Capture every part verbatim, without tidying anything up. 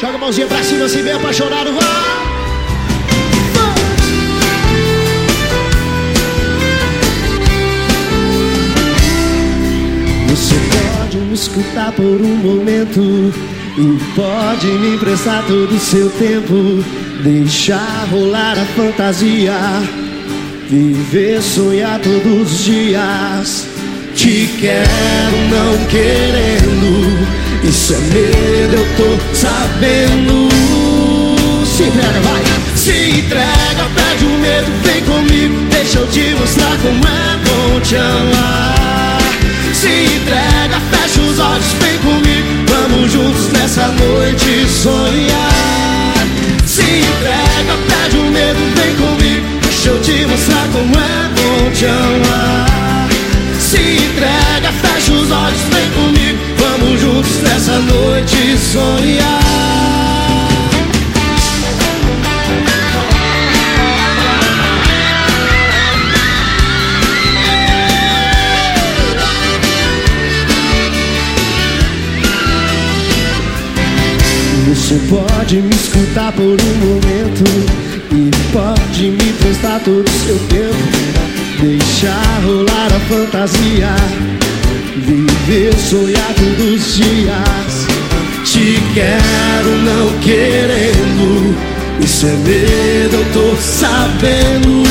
Joga a mãozinha pra cima assim, bem apaixonado, vai! Você pode me escutar por um momento e pode me emprestar todo o seu tempo. Deixar rolar a fantasia, viver, sonhar todos os dias. Te quero não querendo, isso é medo, eu tô sabendo. Se entrega, vai! Se entrega, perde o medo, vem comigo, deixa eu te mostrar como é bom te amar. Se entrega, fecha os olhos, vem comigo, vamos juntos nessa noite sonhar. Se entrega, perde o medo, vem comigo, deixa eu te mostrar como é bom te amar. Se entrega, fecha os olhos, vem comigo, vamos juntos nessa noite sonhar. Você pode me escutar por um momento e pode me prestar todo o seu tempo. Deixar rolar a fantasia, viver, sonhar todos os dias. Te quero não querendo, isso é medo, eu tô sabendo.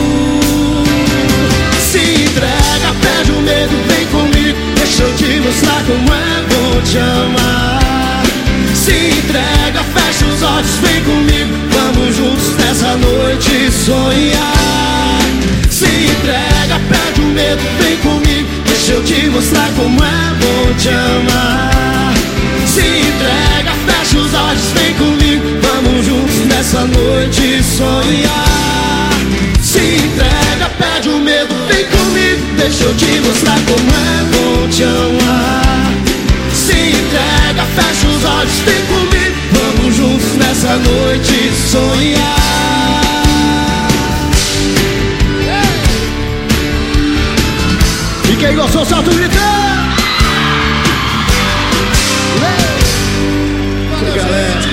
Se entrega, perde o medo, vem comigo, deixa eu te mostrar como é bom te amar. Se entrega, fecha os olhos, vem comigo, vamos juntos nessa noite sonhar. Se entrega, perde o medo, vem comigo, deixa eu te mostrar como é bom te amar. Se entrega, fecha os olhos, vem comigo, vamos juntos nessa noite sonhar. Se entrega, perde o medo, vem comigo, deixa eu te mostrar como é bom te amar. Se entrega, fecha os olhos, vem comigo, vamos juntos nessa noite sonhar. E quem gostou, solta o grito! Valeu, galera!